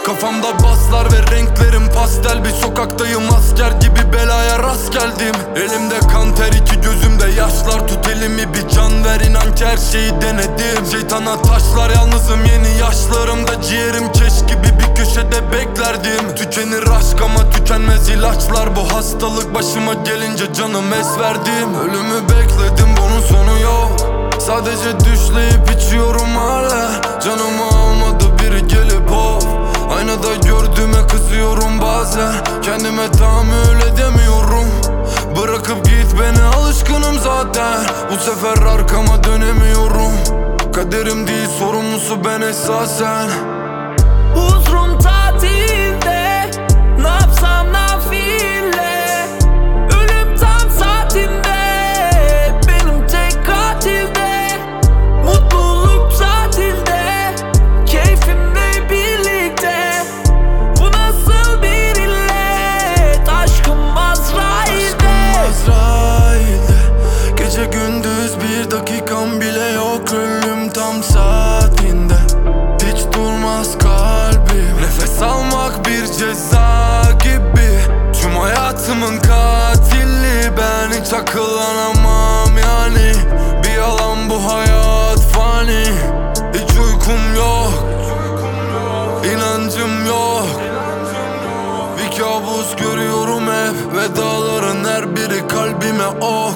Kafamda baslar ve renklerim pastel. Bir sokaktayım asker gibi, belaya rast geldim. Elimde kan ter, iki gözümde yaşlar. Tut elimi bir can ver, inan ki her şeyi denedim. Şeytana taşlar, yalnızım yeni yaşlarımda. Ciğerim keş gibi bir köşede beklerdim. Tükenir aşk ama tükenmez ilaçlar. Bu hastalık başıma gelince canım es verdim. Ölümü bekledim, bunun sonu yok. Sadece düşleyip içiyorum hala. Canımı almadı biri gelip of. Aynada gördüğüme kızıyorum bazen. Kendime tahammül edemiyorum. Bırakıp git beni, alışkınım zaten. Bu sefer arkama dönemiyorum. Kaderim değil, sorumlusu ben esasen. Huzurum tatilde, ne yapsam nafile. Ölüm tam saatinde, benim tek katilde. Mutluluk tatilde, keyfimle birlikte. Bu nasıl bir illet, aşkım Azrail'de. Gece gündüz bir dakikam bile yok. Ölüm tam saatinde, hiç durmaz kalbim. Nefes almak bir ceza gibi. Tüm hayatımın katili ben, hiç akıllanamam yani. Bir yalan bu hayat fani. Hiç uykum yok, inancım yok. Bir kabus görüyorum hep, ve dağların her biri kalbime o.